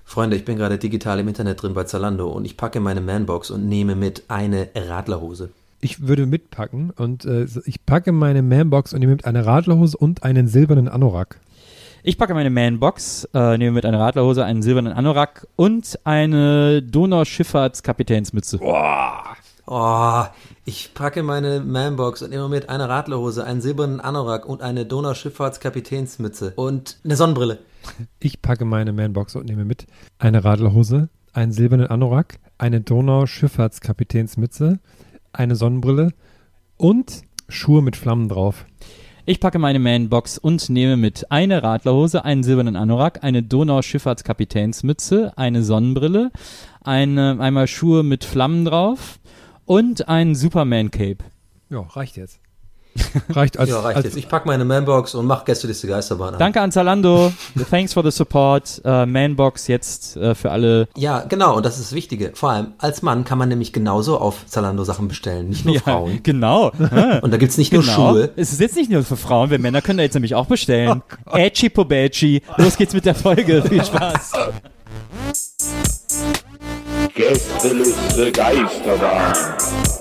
Freunde, ich bin gerade digital im Internet drin bei Zalando und ich packe meine Manbox und nehme mit eine Radlerhose. Ich würde mitpacken und ich packe meine Manbox und nehme mit eine Radlerhose und einen silbernen Anorak. Ich packe meine Manbox, nehme mit einer Radlerhose, einen silbernen Anorak und eine Donauschifffahrtskapitänsmütze. Oh, ich packe meine Manbox und nehme mit eine Radlerhose, einen silbernen Anorak und eine Donauschifffahrtskapitänsmütze und eine Sonnenbrille. Ich packe meine Manbox und nehme mit eine Radlerhose, einen silbernen Anorak, eine Donauschifffahrtskapitänsmütze, eine Sonnenbrille und Schuhe mit Flammen drauf. Ich packe meine Manbox und nehme mit eine Radlerhose, einen silbernen Anorak, eine Donauschifffahrtskapitänsmütze, eine Sonnenbrille, einmal Schuhe mit Flammen drauf und ein Superman-Cape. Ja, reicht jetzt. Reicht jetzt. Ich packe meine Manbox und mache Gästeliste Geisterbahn an. Danke an Zalando. Thanks for the support. Manbox jetzt für alle. Ja, genau. Und das ist das Wichtige. Vor allem als Mann kann man nämlich genauso auf Zalando Sachen bestellen. Nicht nur Frauen. Genau. Und da gibt es nicht nur Schuhe. Es ist jetzt nicht nur für Frauen. Wir Männer können da jetzt nämlich auch bestellen. Ätschi Pobätschi. Los geht's mit der Folge. Viel Spaß. Gästeliste Geisterbahn.